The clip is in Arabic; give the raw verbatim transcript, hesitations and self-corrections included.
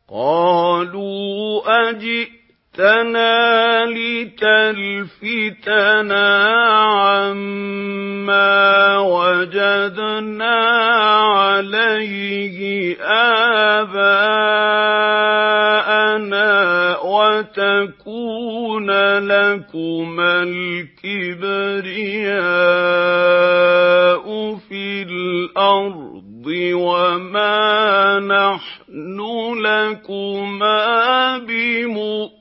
قَالُوا أَجِئْتَنَا لِتَلْفِتَنَا عَمَّا وَجَدْنَا عَلَيْهِ آبَاءَنَا وَتَكُونَ لَكُمَا الْكِبْرِيَاءُ فِي الْأَرْضِ وَمَا نَحْنُ لَكُمَا بِمُؤْمِنِينَ